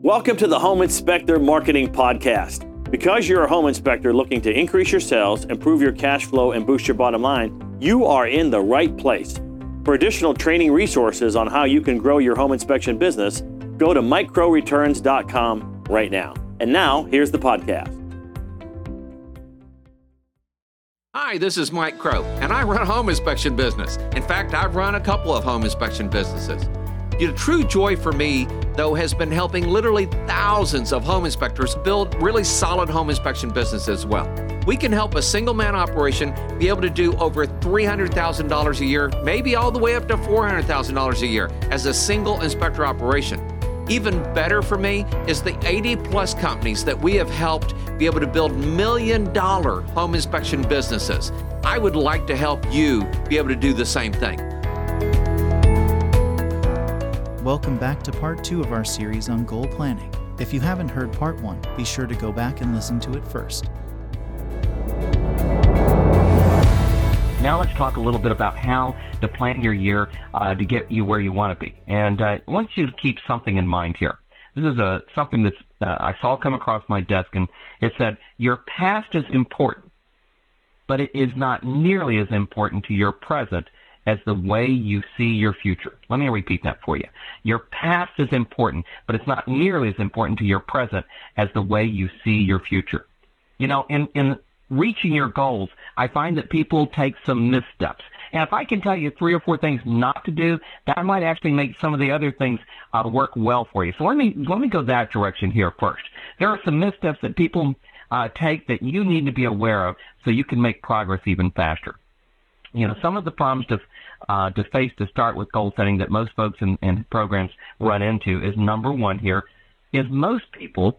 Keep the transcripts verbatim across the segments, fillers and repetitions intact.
Welcome to the Home Inspector Marketing Podcast. Because you're a home inspector looking to increase your sales, improve your cash flow, and boost your bottom line, you are in the right place. For additional training resources on how you can grow your home inspection business, go to mike crow returns dot com right now. And now, here's the podcast. Hi, this is Mike Crow, and I run a home inspection business. In fact, I've run a couple of home inspection businesses. The true joy for me, though, has been helping literally thousands of home inspectors build really solid home inspection businesses as well. We can help a single-man operation be able to do over three hundred thousand dollars a year, maybe all the way up to four hundred thousand dollars a year as a single inspector operation. Even better for me is the eighty plus companies that we have helped be able to build million dollar home inspection businesses. I would like to help you be able to do the same thing. Welcome back to part two of our series on goal planning. If you haven't heard part one, be sure to go back and listen to it first. Now let's talk a little bit about how to plan your year uh, to get you where you want to be. And uh, I want you to keep something in mind here. This is a, something that uh, I saw come across my desk, and it said, your past is important, but it is not nearly as important to your present as the way you see your future. Let me repeat that for you. Your past is important, but it's not nearly as important to your present as the way you see your future. You know, in, in reaching your goals, I find that people take some missteps. And if I can tell you three or four things not to do, that might actually make some of the other things uh, work well for you. So let me let me go that direction here first. There are some missteps that people uh, take that you need to be aware of so you can make progress even faster. You know, some of the problems to uh, to face to start with goal setting that most folks in, in programs run into is, number one here, is most people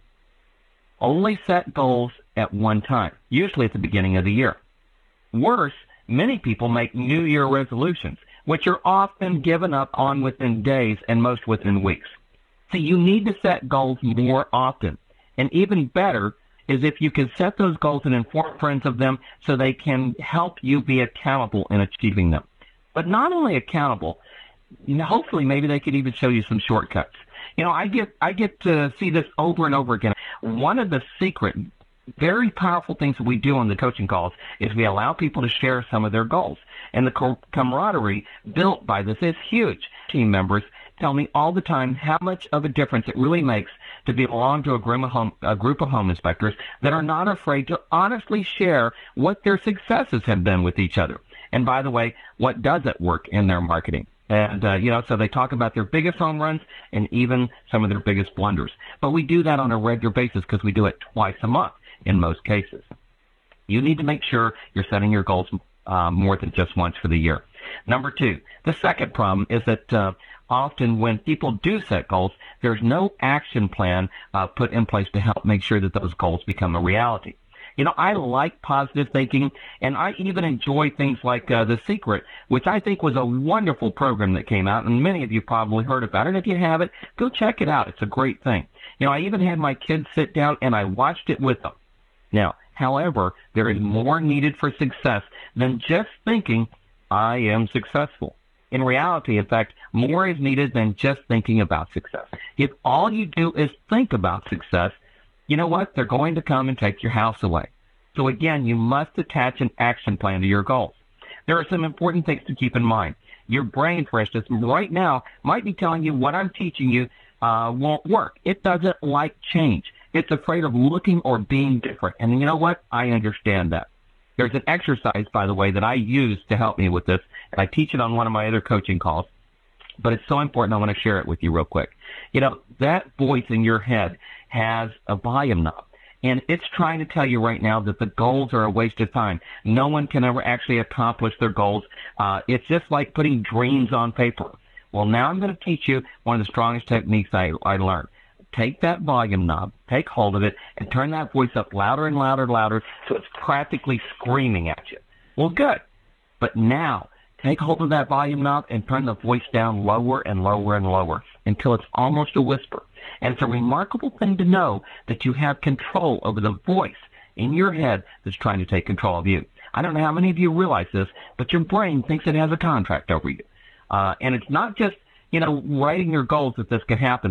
only set goals at one time, usually at the beginning of the year. Worse, many people make New Year resolutions, which are often given up on within days and most within weeks. So you need to set goals more often. And even better is if you can set those goals and inform friends of them so they can help you be accountable in achieving them. But not only accountable, you know, hopefully maybe they could even show you some shortcuts. You know, I get I get to see this over and over again. One of the secret, very powerful things that we do on the coaching calls is we allow people to share some of their goals. And the camaraderie built by this is huge. Team members tell me all the time how much of a difference it really makes to belong to a group of home, a group of home inspectors that are not afraid to honestly share what their successes have been with each other. And by the way, what doesn't work in their marketing. And, uh, you know, so they talk about their biggest home runs and even some of their biggest blunders. But we do that on a regular basis because we do it twice a month in most cases. You need to make sure you're setting your goals uh, more than just once for the year. Number two, the second problem is that uh, often when people do set goals, there's no action plan uh, put in place to help make sure that those goals become a reality. You know, I like positive thinking, and I even enjoy things like uh, The Secret, which I think was a wonderful program that came out, and many of you probably heard about it. If you haven't, go check it out. It's a great thing. You know, I even had my kids sit down, and I watched it with them. Now, however, there is more needed for success than just thinking, I am successful. In reality, in fact, more is needed than just thinking about success. If all you do is think about success, you know what? They're going to come and take your house away. So again, you must attach an action plan to your goals. There are some important things to keep in mind. Your brain, for instance, right now might be telling you what I'm teaching you uh, won't work. It doesn't like change. It's afraid of looking or being different. And you know what? I understand that. There's an exercise, by the way, that I use to help me with this, and I teach it on one of my other coaching calls. But it's so important, I want to share it with you real quick. You know, that voice in your head has a volume knob, and it's trying to tell you right now that the goals are a waste of time. No one can ever actually accomplish their goals. Uh, it's just like putting dreams on paper. Well, now I'm going to teach you one of the strongest techniques I, I learned. Take that volume knob, take hold of it, and turn that voice up louder and louder and louder so it's practically screaming at you. Well, good. But now, take hold of that volume knob and turn the voice down lower and lower and lower until it's almost a whisper. And it's a remarkable thing to know that you have control over the voice in your head that's trying to take control of you. I don't know how many of you realize this, but your brain thinks it has a contract over you. Uh, and it's not just, you know, writing your goals that this can happen with.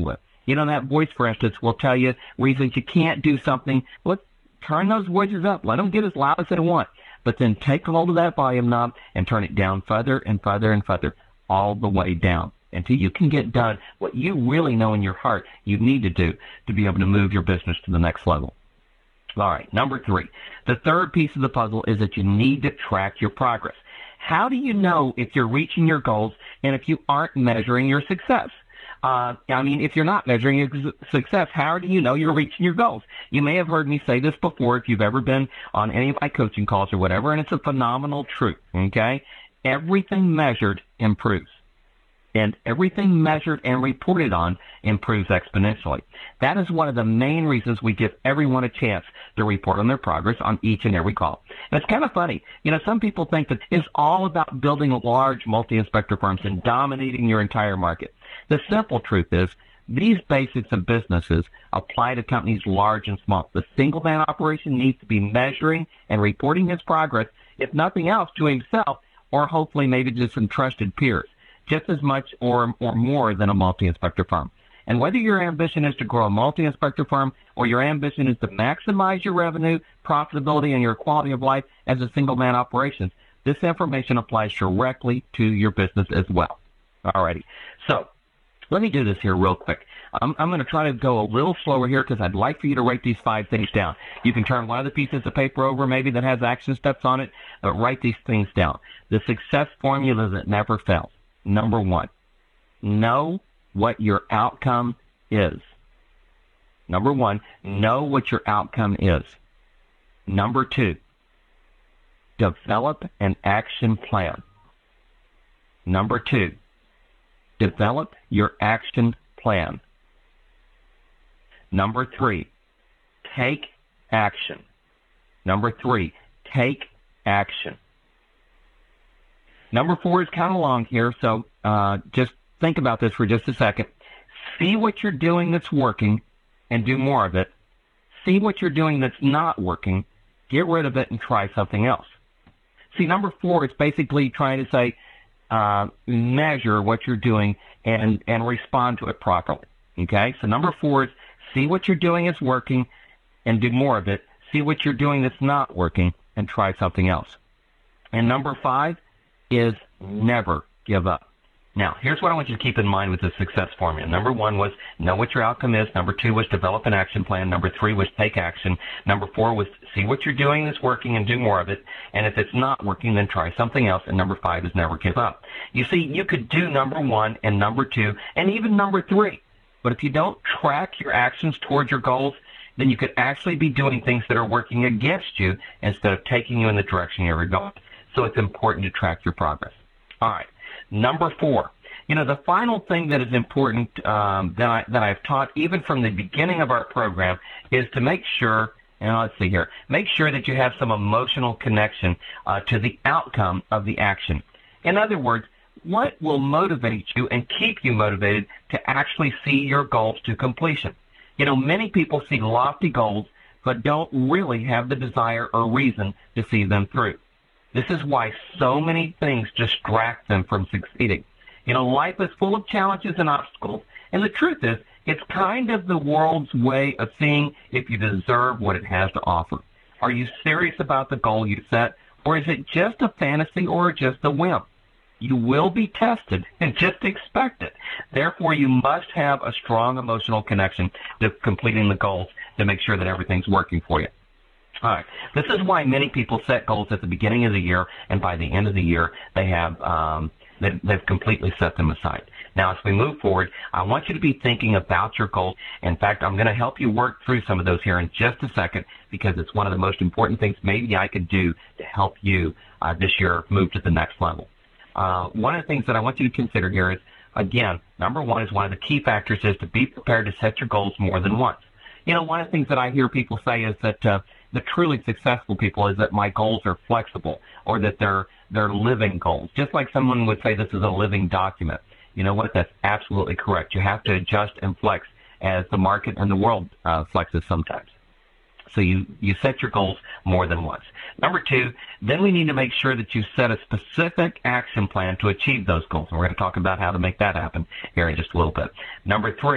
You know, that voice, for instance, will tell you reasons you can't do something. Well, turn those voices up. Let them get as loud as they want. But then take hold of that volume knob and turn it down further and further and further, all the way down, until you can get done what you really know in your heart you need to do to be able to move your business to the next level. All right, number three. The third piece of the puzzle is that you need to track your progress. How do you know if you're reaching your goals and if you aren't measuring your success? Uh, I mean, if you're not measuring your success, how do you know you're reaching your goals? You may have heard me say this before if you've ever been on any of my coaching calls or whatever, and it's a phenomenal truth, okay? Everything measured improves. And everything measured and reported on improves exponentially. That is one of the main reasons we give everyone a chance to report on their progress on each and every call. And it's kind of funny. You know, some people think that it's all about building large multi-inspector firms and dominating your entire market. The simple truth is, these basics of businesses apply to companies large and small. The single-man operation needs to be measuring and reporting his progress, if nothing else, to himself, or hopefully maybe to some trusted peers, just as much or, or more than a multi-inspector firm. And whether your ambition is to grow a multi-inspector firm or your ambition is to maximize your revenue, profitability, and your quality of life as a single-man operation, this information applies directly to your business as well. Alrighty. So let me do this here real quick. I'm, I'm going to try to go a little slower here because I'd like for you to write these five things down. You can turn one of the pieces of paper over maybe that has action steps on it, but write these things down. The success formula that never fails. Number one, know what your outcome is. Number one, know what your outcome is. Number two, develop an action plan. Number two, develop your action plan. Number three, take action. Number three, take action. Number four is kind of long here, so uh, just think about this for just a second. See what you're doing that's working and do more of it. See what you're doing that's not working, get rid of it and try something else. See, number four is basically trying to say, uh, measure what you're doing and, and respond to it properly. Okay? So number four is see what you're doing is working and do more of it. See what you're doing that's not working and try something else. And number five is never give up. Now, here's what I want you to keep in mind with the success formula. Number one was know what your outcome is. Number two was develop an action plan. Number three was take action. Number four was see what you're doing that's working and do more of it. And if it's not working, then try something else. And number five is never give up. You see, you could do number one and number two and even number three. But if you don't track your actions towards your goals, then you could actually be doing things that are working against you instead of taking you in the direction you're going. So it's important to track your progress. All right. Number four, you know, the final thing that is important um, that, I, that I've taught even from the beginning of our program is to make sure, and let's see here, make sure that you have some emotional connection uh, to the outcome of the action. In other words, what will motivate you and keep you motivated to actually see your goals to completion? You know, many people see lofty goals but don't really have the desire or reason to see them through. This is why so many things distract them from succeeding. You know, life is full of challenges and obstacles, and the truth is, it's kind of the world's way of seeing if you deserve what it has to offer. Are you serious about the goal you set, or is it just a fantasy or just a whim? You will be tested, and just expect it. Therefore, you must have a strong emotional connection to completing the goals to make sure that everything's working for you. All right. This is why many people set goals at the beginning of the year, and by the end of the year, they have um, they've, they've completely set them aside. Now, as we move forward, I want you to be thinking about your goals. In fact, I'm going to help you work through some of those here in just a second because it's one of the most important things maybe I could do to help you uh, this year move to the next level. Uh, one of the things that I want you to consider here is, again, number one is one of the key factors is to be prepared to set your goals more than once. You know, one of the things that I hear people say is that uh, the truly successful people is that my goals are flexible or that they're they're living goals. Just like someone would say this is a living document. You know what? That's absolutely correct. You have to adjust and flex as the market and the world uh, flexes sometimes. So you, you set your goals more than once. Number two, then we need to make sure that you set a specific action plan to achieve those goals. And we're going to talk about how to make that happen here in just a little bit. Number three,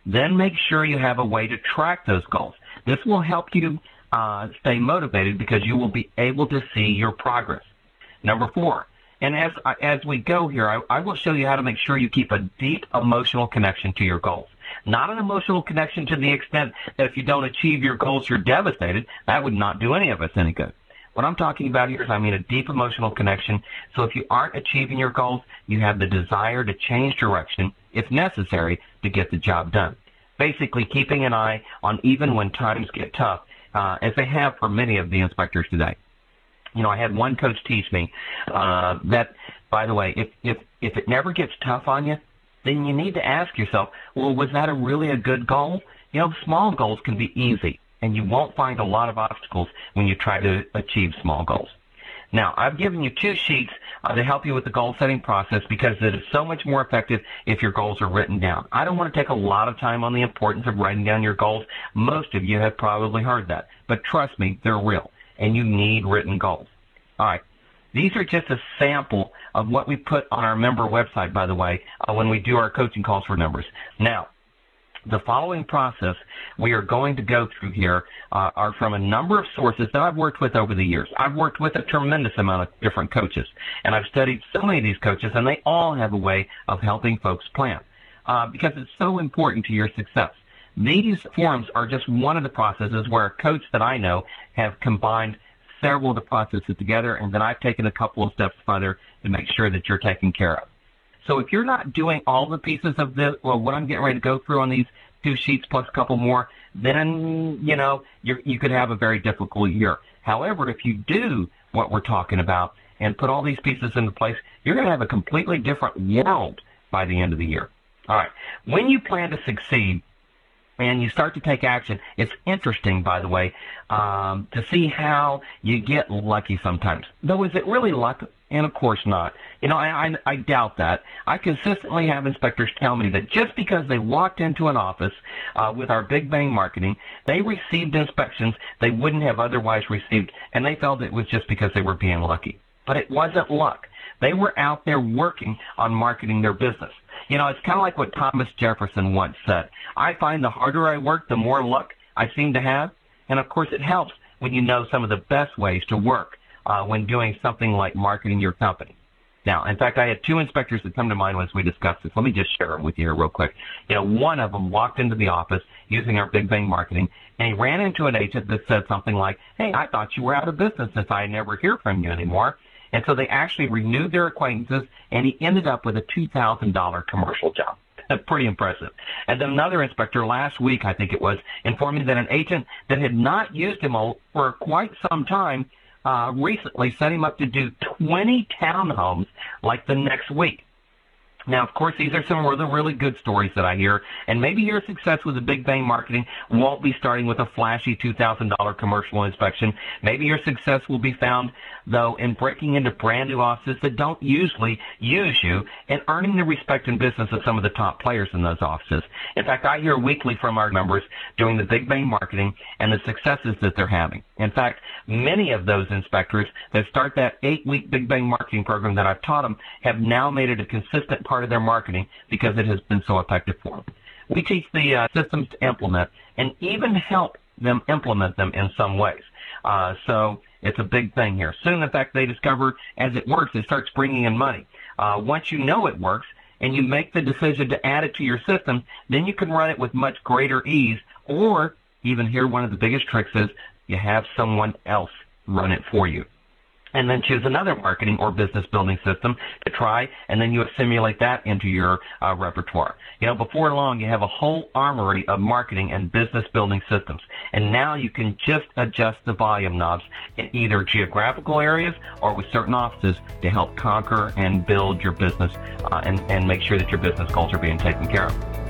Then make sure you have a way to track those goals. This will help you uh, stay motivated because you will be able to see your progress. Number four, and as as we go here, I, I will show you how to make sure you keep a deep emotional connection to your goals. Not an emotional connection to the extent that if you don't achieve your goals, you're devastated. That would not do any of us any good. What I'm talking about here is, I mean, a deep emotional connection. So if you aren't achieving your goals, you have the desire to change direction, if necessary, to get the job done. Basically, keeping an eye on even when times get tough, uh, as they have for many of the inspectors today. You know, I had one coach teach me uh, that, by the way, if, if, if it never gets tough on you, then you need to ask yourself, well, was that a really a good goal? You know, small goals can be easy, and you won't find a lot of obstacles when you try to achieve small goals. Now, I've given you two sheets uh, to help you with the goal-setting process because it is so much more effective if your goals are written down. I don't want to take a lot of time on the importance of writing down your goals. Most of you have probably heard that, but trust me, they're real, and you need written goals. All right. These are just a sample of what we put on our member website, by the way, uh, when we do our coaching calls for members. Now, the following process we are going to go through here uh, are from a number of sources that I've worked with over the years. I've worked with a tremendous amount of different coaches, and I've studied so many of these coaches, and they all have a way of helping folks plan uh, because it's so important to your success. These forums are just one of the processes where a coach that I know have combined several of the processes together, and then I've taken a couple of steps further to make sure that you're taken care of. So if you're not doing all the pieces of this, well, what I'm getting ready to go through on these two sheets plus a couple more, then, you know, you're, you could have a very difficult year. However, if you do what we're talking about and put all these pieces into place, you're going to have a completely different world by the end of the year. All right. When you plan to succeed, and you start to take action, it's interesting, by the way, um, to see how you get lucky sometimes. Though, is it really luck? And of course not. You know, I, I, I doubt that. I consistently have inspectors tell me that just because they walked into an office uh, with our Big Bang Marketing, they received inspections they wouldn't have otherwise received, and they felt it was just because they were being lucky. But it wasn't luck. They were out there working on marketing their business. You know, it's kind of like what Thomas Jefferson once said. I find the harder I work, the more luck I seem to have. And, of course, it helps when you know some of the best ways to work uh, when doing something like marketing your company. Now, in fact, I had two inspectors that come to mind as we discussed this. Let me just share them with you here real quick. You know, one of them walked into the office using our Big Bang Marketing, and he ran into an agent that said something like, hey, I thought you were out of business since I never hear from you anymore. And so they actually renewed their acquaintances, and he ended up with a two thousand dollars commercial job. Pretty impressive. And then another inspector last week, I think it was, informed me that an agent that had not used him for quite some time uh, recently set him up to do twenty townhomes like the next week. Now, of course, these are some of the really good stories that I hear, and maybe your success with the Big Bang Marketing won't be starting with a flashy two thousand dollars commercial inspection. Maybe your success will be found, though, in breaking into brand new offices that don't usually use you and earning the respect and business of some of the top players in those offices. In fact, I hear weekly from our members doing the Big Bang Marketing and the successes that they're having. In fact, many of those inspectors that start that eight-week Big Bang Marketing program that I've taught them have now made it a consistent part of their marketing because it has been so effective for them. We teach the uh, systems to implement and even help them implement them in some ways. Uh, so it's a big thing here. Soon, in fact, they discover as it works, it starts bringing in money. Uh, once you know it works and you make the decision to add it to your system, then you can run it with much greater ease, or even here, one of the biggest tricks is you have someone else run it for you. And then choose another marketing or business building system to try, and then you assimilate that into your uh, repertoire. You know, before long, you have a whole armory of marketing and business building systems. And now you can just adjust the volume knobs in either geographical areas or with certain offices to help conquer and build your business uh, and, and make sure that your business goals are being taken care of.